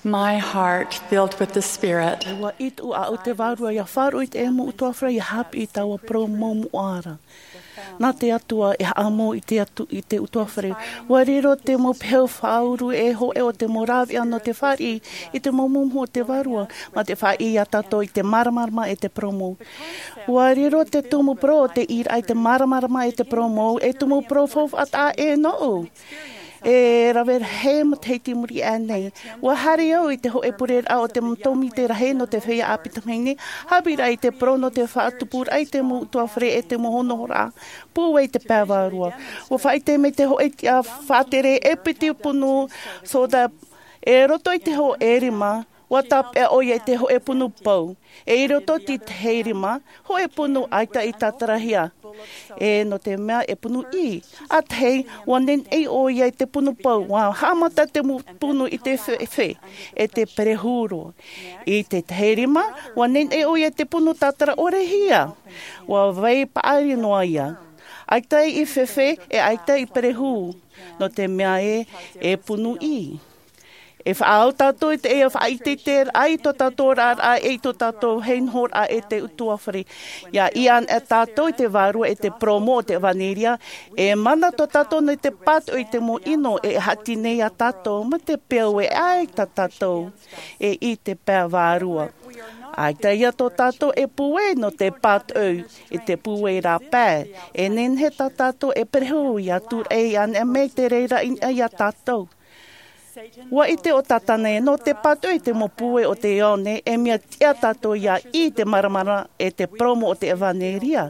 My heart filled with the Spirit. Wa it u a o te varua ia wharu i te emu utuawhara i hapi i taua promo muara. Nā te atua e amo i te utuawhare. Wa riro te mo peo whauru e ho e o te morawi ano te whari i te momumu o te varua. Ma te whai i a tato i te maramarama e te promo. Wa riro te tumu pro te ira i te maramarama e te promo e tumu pro fof at a e no. E rawer he mo te muri anei. Wa hari au i te ho e pure a o te mtomi te rahe no te whea apita mene. Habira i te prono te whaatupur ai te mu tuawhare e te mohono hora. Pua i te pēwarua. Wa whai te me te ho e a whātere e piti punu so da e roto i te ho e rima. Wa tap e oia te ho e punu pau. E i roto ti te heirima, ho e punu aita i tatarahia. E no te mea e punu i. A tei, wa nen e oia i te punu pau. Wa hamata te punu i te whe, e te perehuro. I te heirima, wa nen e oia i te punu tatara orehia. Wa vei paari noa ia. Aita i whewhe e aita i perehu. No te mea e punu i. E whaau tātou i te ea whai te ter ai to tātou rār a e to tātou heinhor a e te utuawhare. Ia ian e tātou i te varua e te promo o te vaneria. E mana to tātou nei te pat o i te mo ino e hati nei a tātou ma te peo e ai ta tātou e i te pēr varua. Ai te ia to tātou e puwe no te pat au e te puwe rā pē. E nen he ta tātou e perehu i a tur e an e me te reira i a tātou. Wa i te o tatane no te patu i te mopue o te ione e mea tia tato ia i te maramara e te promo o te evaneria.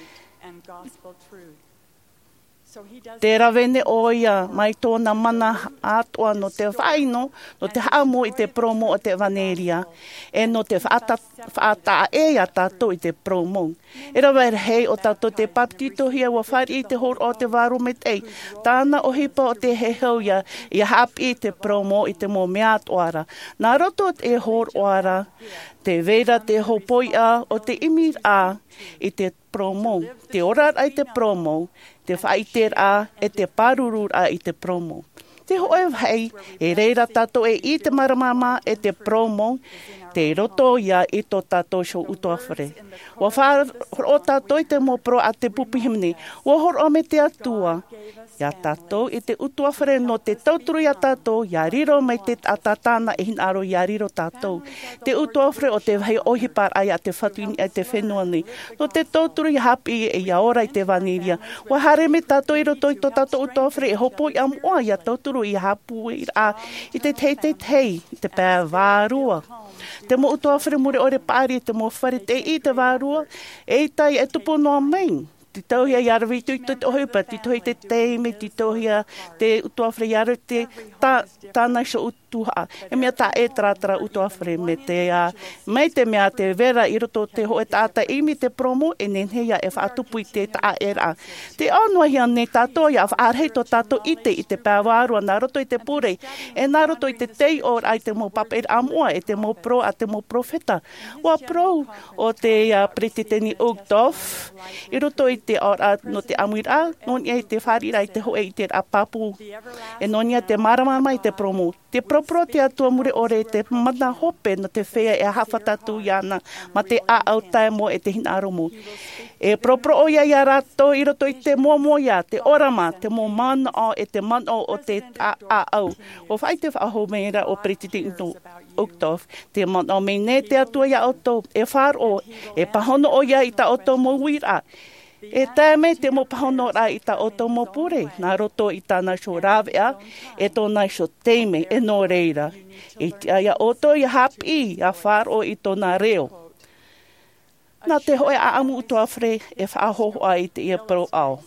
Te rawene o ia mai tōna mana atua no te whaino, no te hamo i te promo o te evaneria, e no te whaata e a tato i te promo. E rawa hei o tato te paptitohia wa whari i te hor o te waru me tei. Tāna o hipa o te hehau ia, i hapi i te promo i te mo mea atuara. Nā roto e hor oara, te vera te hopoi a o te imir a i te promo. Te orar ai te promo, te whaiter a e te parurur a i te promo. Te hoe hei, e reira tato e i te maramama e te promo, te roto ia i tō tātou sho utoawhare. Wa whār o tātou i te mopro a te pupihimni, wa hor o me te atua. Ia tātou i te utoawhare no te tauturu ia tātou, ia riro mai te atatana e hin aro ia riro tātou. Te utoawhare o te hei ohipar ai a te whatuini ai te whenuani. No te tauturu i hapi e ia ora i te vaniria. Wa hare me tātou i roto i tō tātou utoawhare e hopo i amoa ia tauturu i hapu i a i te tei, i te pēr vārua. Te mo utoawhare mure ore pāri, te mo whare te i te vārua, e tai e tupo noa main. Ti tauhia i arawi tu i te ohupa, ti tohi te teime, ti tauhia te utoawhare i arawi te tānai so utuha. E mea tā e trātara utoawhare me te mei te mea te vera i roto te hoe tāta imi te promo e nenhea e whaatupu i te tā era. Te anua hia ne tātou ia whaarhei to tātou i te pāwārua, nā roto i te pure, e nā roto i te tei or ai te mo papa e amoa, e te mo pro a te mo profeta. Wa pro o te pretiteni Ugdof, i roto i te ora no te amuira, nonia i te wharira i te hoe i te apapu, e nonia te maramama i te promo. Te propro te atua mure ore te mana hope no te whea e hawhatatu iana, ma te aau tae mo e te hinaro mo. E propro o ia ia rato i roto i te momo ia, te orama, te mo mana o e te mana o te aau. O whai te whaho meira o pretiti ino Ugdof, te mana o me ne te atua ia auto, e whar o, e pahono o ia i ta auto mo wira. E tāme te mo pahono ra i ta oto mo pure, nā roto i tāna so rāwea, e tōna so teime, e no reira. E te aia oto i hapi, a whāro i tōna reo. Nā te hoe a amu utoawhare, e whaahoho ai te ia pro au.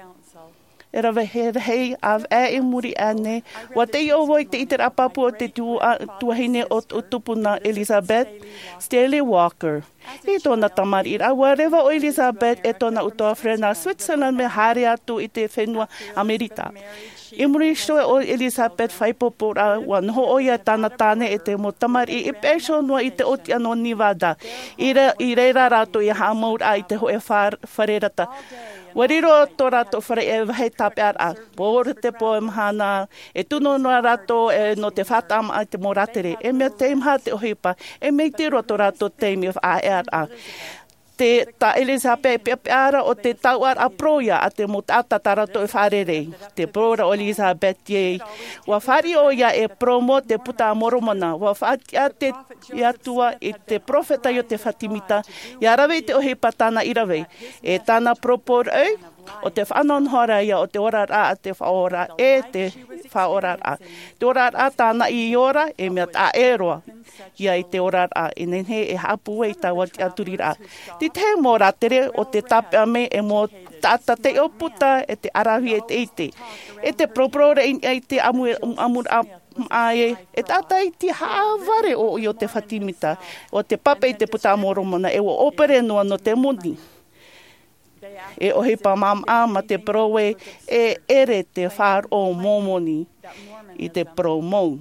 E rawa hei av e muri ane, wa te i ovo i te iter apapu o te tuahine o tupuna Elizabeth Stanley Walker. I tōna tamarira, wa rewa o Elizabeth e tōna utoawhare na Switzerland me hare atu i te whenua Amerita. I muri shoe o Elizabeth whaipopora, wa noho oia tāna tāne e te mo tamari i pēsho noa i te oti ano Nevada. I reira rato i hamaur a i te hoe wharerata. Wariro tō rato whare e wahe tape ara. Pōre te po e mahana, e tuno no rato e no te whatama ai te moratere. E mea teimha te ohipa, e mei te roto rato teimi of a e ara. Te ta Elizabeth pepeara o te tauar a proia a te mutata tarato e wharerei. Te prora o Elizabeth ye. Wa whari o ia e promo te puta moromana. Wa whati a te iatua e te profeta i o te Fatimita. Ia rawe te ohi patana i rawe. E tana propor ei. O te whanon hora ia o te ora a te whaora e te whaora a. Te ora a tāna i ora e mea tā e roa. Ia i te ora a e nenhe e hapu e tā wati aturi ra. Te te mō ratere o te tape a me e mō tata te oputa e te arahi e te ite. E te proprore i te amur ai e tata i te hāware o i o te Fatimita. O te pape i te puta moromana e o opere noa no te muni. E ohi pa ma te proe e ere te whār o momoni i te promou.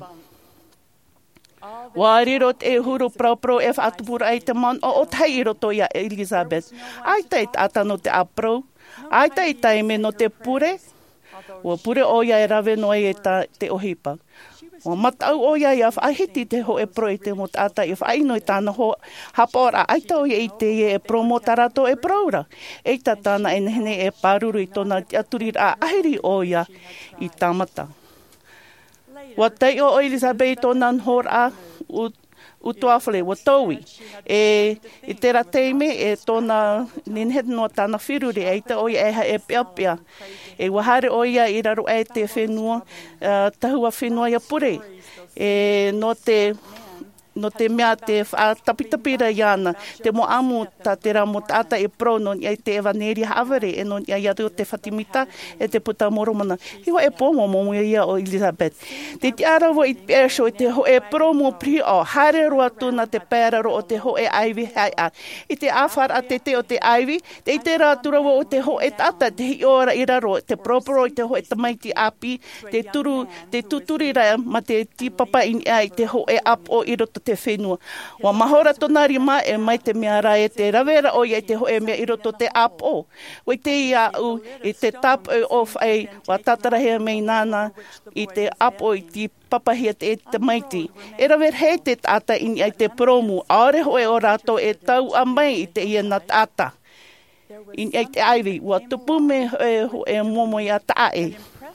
Wāriro te huru pro e whaatupura ai te man o tai i roto ia Elizabeth. Ai tai tata no te apro, ai tai taime no te pure, o pure o ia e rawe noi e te ohipa. O matau o ia ia whaahiti te ho e pro i te mo tata i whaino i tāna ho hapora. Ai tau ia i te e pro mo tarato e proura. Eita tāna e nehene e paruru i tōna aturi a ahiri o ia i tamata. Wa tei o Elizabeth tōna nhor a utuawhale, wa taui. E te rateime e tōna ninhet no tāna whiruri e te o ia e peapea. E wahare o ia i raro e te whenua, tahua whenua ia pure. E no te mea te tapitapira iana, te mo amu ta te ramo tata e pro no ia te evaneri haawere, e no ia o te Fatimita e te puta moromana. Hiwa e pomo momo ia o Elizabeth. Te arawa i perso i te ho e pro mo pri o, hare roa tuna te pēraro o te ho e aiwi hai a. I te awhar a te o te aiwi, te i te rāturawa o te ho e tata, te hi ora i raro, te proporo i te ho e tamaiti api, te tuturi rai ma te tipapa in ai, te ho e ap o i roto te whenua. Wa mahora tonari ma e mai te mea rai e te rawera o ia te ho e mea i roto te ap o. Wai te ia u i te tap o whai wa tatarahea mei nana i te ap o i te papahia te maiti. E rawer hei te tata in ai te promu. Aore ho e o rato e tau a mai i te ia na tata. In ai te aiwi. Wa tupu me ho e momo i a tae.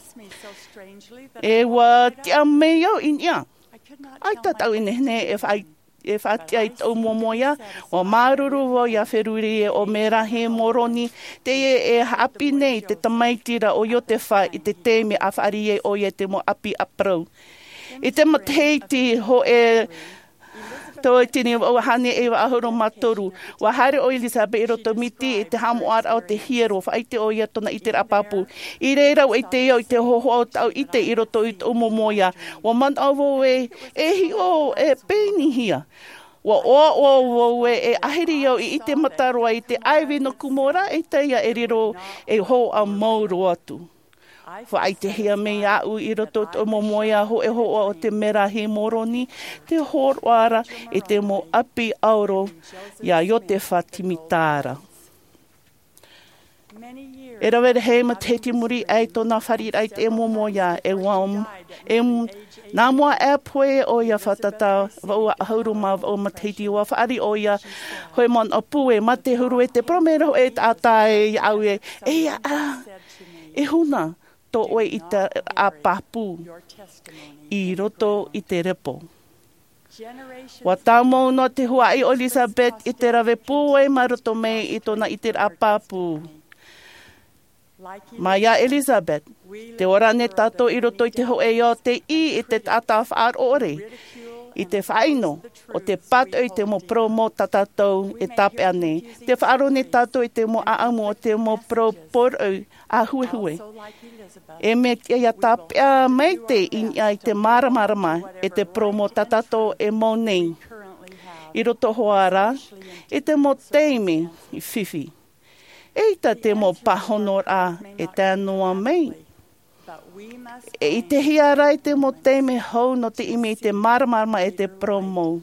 E wa te a meo in ia. Ai tatau inehne e whaati ai tau momoia, o maruru o ia wheruri o mera he moroni, te e hapi nei te tamaitira o yo te wha i te teme a whaari e o ia te mo api aprau. I te mateiti ho e tō e tini o hane e wa ahuro matoru. Wa hare o Elizabeth i roto miti e te hamu ara o te hiero, whaite o ia tona i te rapapu. I reira o i te iau i te hoho o tau i te i roto i te umomoia. Wa man au e hi o e pēni hia. Wa o e ahiri iau i te mataroa i te aiwi no kumora e te ia e riro e ho a mauro atu. Wha ai te hea mei au i roto o momoia ho e ho o te mera he moroni, te horoara e te mo api auro ia i o te Fatimitara. E rawere hei ma te muri ai tōna whari ai te momoia e wam. Nā mua e poe o ia whatata wa hauru ma o mateiti wa whaari o ia hoi mon o pue ma te huru e te promero e tātai au e e huna. To oe i te apapu i roto i te repo. Wa tāmou no te huai o Elizabeth i te rawe pūe maroto mei i tona i te apapu. Maia Elizabeth, te orane tato i roto i te hoe o te i te tata whaar ore. I te whaino o te pato i te mo promo tatatou e tape ane. Te whaarone tato i te mo aamu o te mo pro poru a huehue. E me ia tapea mai te inia i te maramarama e te promo tatato e mo nei. I roto hoara, e te mo teime i whiwhi. Eita te mo pahonor a e tēnoa mei. E i te hiarai te mo teime hou no te ime i te maramarama e te promo.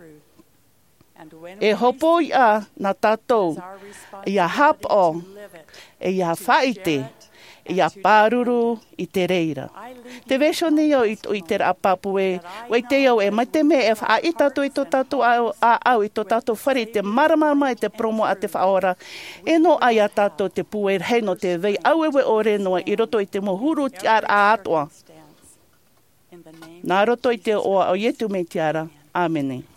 E hopo ia na tatou, ia hap o, e ia whaite, ia pāruru i te reira. Te vesho ni o i te rapapu e, wei te au e mai te me e wha i tatu i to tatu au i to tatu whare te maramarama i te promo a te whaora. E no ai a tatu te puer hei no te vei au ewe o renoa i roto i te mohuru tiara a atoa. Nā roto i te oa o ietu me tiara. Āmene.